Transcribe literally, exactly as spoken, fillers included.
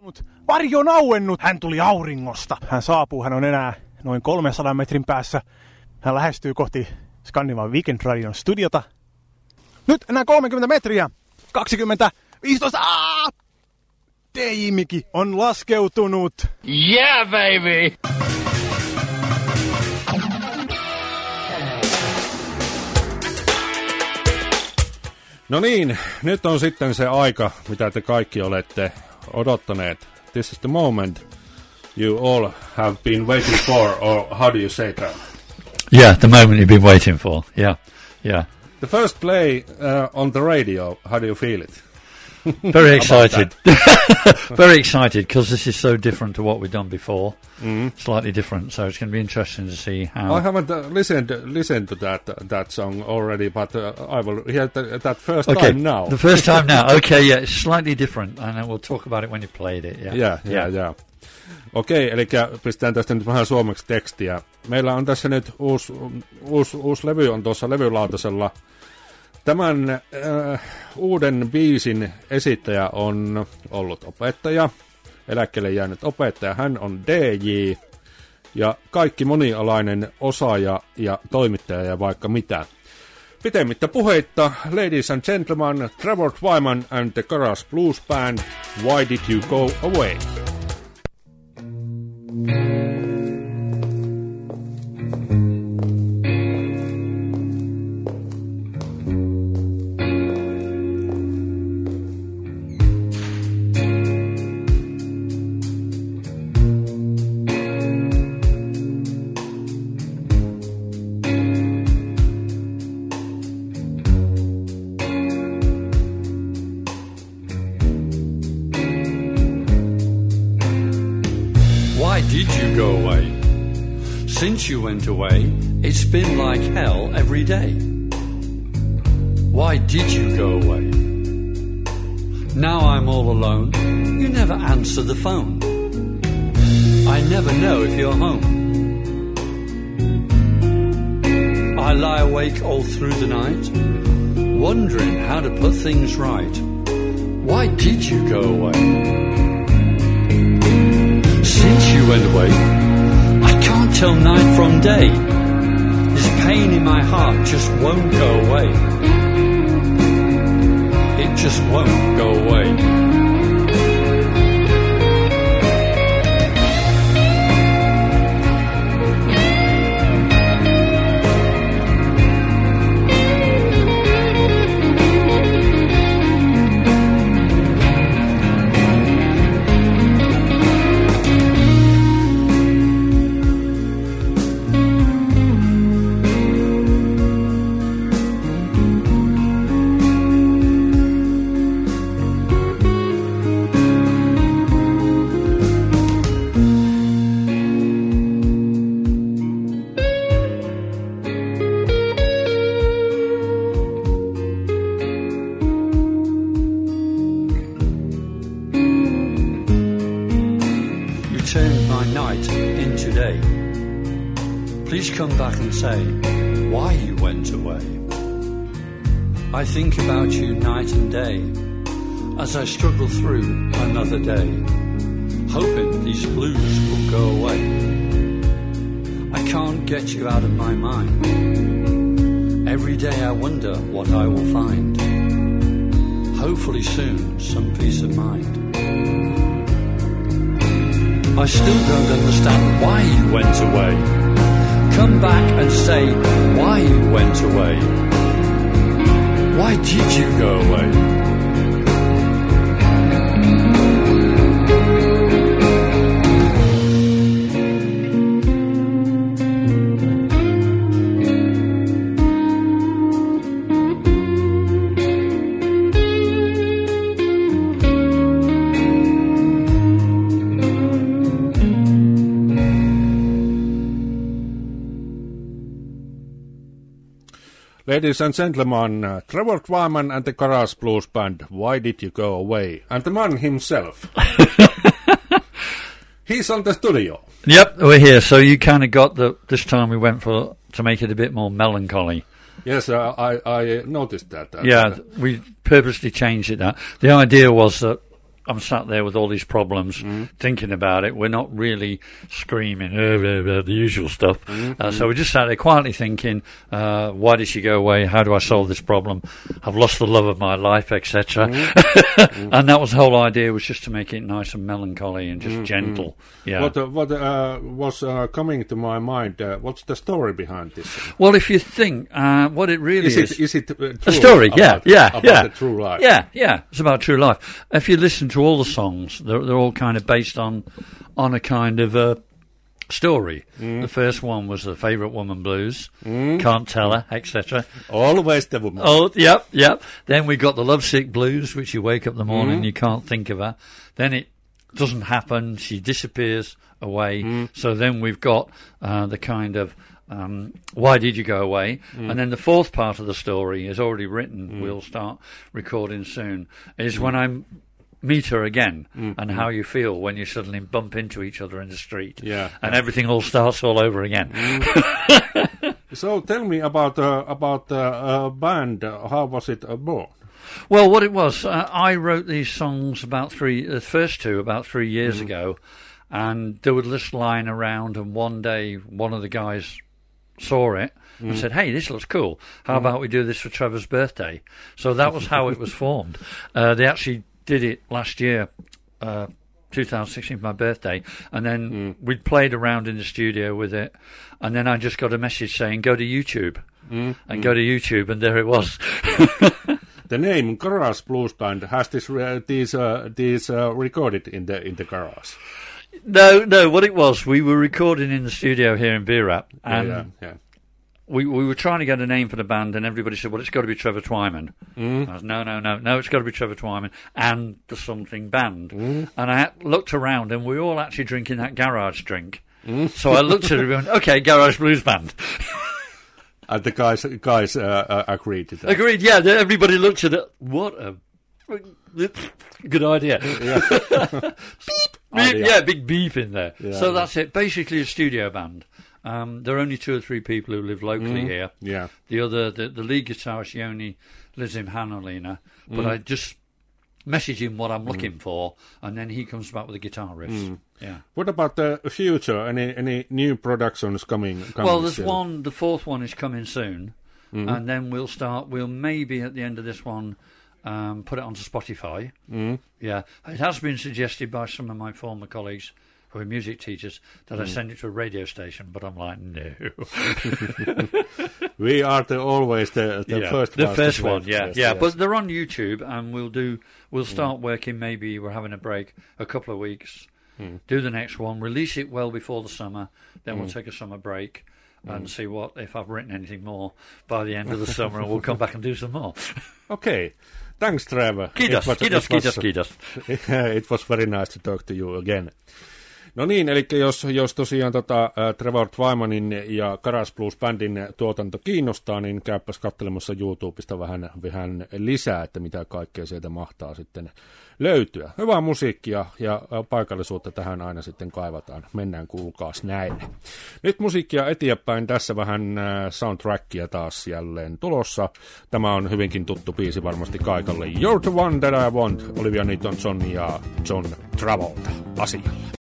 Varjo on auennut. Hän tuli auringosta. Hän saapuu. Hän on enää noin kolmesadan metrin päässä. Hän lähestyy kohti Skandinavian Weekend Radion studiota. Nyt enää kolmekymmentä metriä. kaksikymmentä, viisitoista. Aa! Teimiki on laskeutunut. Yeah, baby! No niin, nyt on sitten se aika, mitä te kaikki olette odottaneet. This is the moment you all have been waiting for, or how do you say that? Yeah, the moment you've been waiting for. Yeah, yeah. The first play uh, on the radio, how do you feel it? Very excited. Very excited because this is so different to what we've done before. Mm-hmm. Slightly different, so it's going to be interesting to see how. I haven't uh, listened listened to that uh, that song already, but uh, I will hear th- that first okay, time now. The first time now. Okay, yeah, it's slightly different, and we'll talk about it when you played it. Yeah, yeah, yeah. yeah. Okei, okay, eli pistetään tästä nyt vähän suomeksi tekstiä. Meillä on tässä nyt uusi, uusi, uusi levy on tuossa levylautasella. Tämän äh, uuden biisin esittäjä on ollut opettaja, eläkkeelle jäänyt opettaja. Hän on D J ja kaikki monialainen osaaja ja toimittaja ja vaikka mitä. Pitemmittä puheitta, ladies and gentlemen, Trevor Wyman and the Garage Blues Band, Why Did You Go Away? Since you went away, it's been like hell every day. Why did you go away? Now I'm all alone. You never answer the phone. I never know if you're home. I lie awake all through the night, wondering how to put things right. Why did you go away? Since you went away, can't tell night from day. This pain in my heart just won't go away. It just won't go away. Come back and say why you went away. I think about you night and day as I struggle through another day, hoping these blues will go away. I can't get you out of my mind. Every day I wonder what I will find. Hopefully soon some peace of mind. I still don't understand why you went away. Come back and say why you went away. Why did you go away? Ladies and gentlemen, uh, Trevor Wyman and the Garage Blues Band, Why Did You Go Away? And the man himself. He's on the studio. Yep, we're here. So you kind of got the, this time we went for, to make it a bit more melancholy. Yes, uh, I, I noticed that. Uh, yeah, we purposely changed it. That. The idea was that I'm sat there with all these problems, mm. thinking about it. We're not really screaming, uh, blah, blah, the usual stuff. Mm-hmm. Uh, so we just sat there quietly thinking, uh, why did she go away? How do I solve this problem? I've lost the love of my life, et cetera. Mm-hmm. And that was the whole idea, was just to make it nice and melancholy and just mm-hmm. gentle. Yeah. What, uh, what uh, was uh, coming to my mind, uh, what's the story behind this? Well, if you think, uh, what it really is... Is, it, is it uh, true a story, about, yeah, yeah, about yeah. the true life? Yeah, yeah, it's about true life. If you listen to all the songs, they're, they're all kind of based on on a kind of uh, story. Mm. The first one was the Favourite Woman Blues, mm. Can't Tell Her, et cetera. Always the woman. Oh, yep, yep. Then we got the Lovesick Blues, which you wake up in the morning, mm. you can't think of her. Then it doesn't happen, she disappears away. Mm. So then we've got uh, the kind of Um, why did you go away? Mm. And then the fourth part of the story is already written. Mm. We'll start recording soon. Is mm. when I meet her again, mm. and how you feel when you suddenly bump into each other in the street. Yeah, and everything all starts all over again. Mm. So tell me about uh, about the uh, band. How was it uh, born? Well, what it was, uh, I wrote these songs about three, the first two about three years mm. ago, and they were just lying around. And one day, one of the guys saw it and mm. said, hey, this looks cool. How mm. about we do this for Trevor's birthday? So that was how it was formed. Uh, they actually did it last year, uh, two thousand sixteen, for my birthday, and then mm. we'd played around in the studio with it, and then I just got a message saying, go to YouTube, mm. and mm. go to YouTube, and there it was. The name Garage Blues Band, has this uh, these uh, these uh, recorded in the in the garage? No, no. What it was, we were recording in the studio here in Beerap, and yeah, yeah. we we were trying to get a name for the band, and everybody said, "Well, it's got to be Trevor Twyman." Mm. I was, no, no, no, no. It's got to be Trevor Twyman and the Something Band. Mm. And I looked around, and we were all actually drinking that garage drink. Mm. So I looked at it and went, "Okay, Garage Blues Band." And the guys guys uh, uh, agreed to that. Agreed. Yeah, everybody looked at it. What a good idea. Yeah. Beep. Beep. Yeah, big beep in there. Yeah, so yeah. That's it. Basically a studio band. Um, there are only two or three people who live locally mm. here. Yeah. The other, the, the lead guitarist, Yoni, lives in Hanalina. But mm. I just message him what I'm looking mm. for, and then he comes back with a guitar riff. Mm. Yeah. What about the future? Any any new productions coming? coming well, there's still? one. The fourth one is coming soon, mm. and then we'll start. We'll maybe at the end of this one um, put it onto Spotify. Mm. Yeah, it has been suggested by some of my former colleagues who are music teachers that mm. I send it to a radio station, but I'm like, no. We are the, always the, the yeah, first the one. The first one, yeah, yes, yeah. yes. But they're on YouTube, and we'll do. We'll start mm. working. Maybe we're having a break, a couple of weeks. Mm. Do the next one, release it well before the summer. Then mm. we'll take a summer break mm. and see what if I've written anything more by the end of the summer, and we'll come back and do some more. Okay. Thanks, Trevor. Kiitos, kiitos, kiitos, kiitos. It was very nice to talk to you again. No niin, eli jos, jos tosiaan tota, äh, Trevor Twymanin ja Garage Blues Bandin tuotanto kiinnostaa, niin käypäs katselemassa YouTubesta vähän, vähän lisää, että mitä kaikkea sieltä mahtaa sitten löytyä. Hyvää musiikkia ja paikallisuutta tähän aina sitten kaivataan. Mennään kuulkaas näille. Nyt musiikkia eteenpäin, tässä vähän soundtrackia taas jälleen tulossa. Tämä on hyvinkin tuttu biisi varmasti kaikalle. You're the one that I want, Olivia Newton-John ja John Travolta asialla.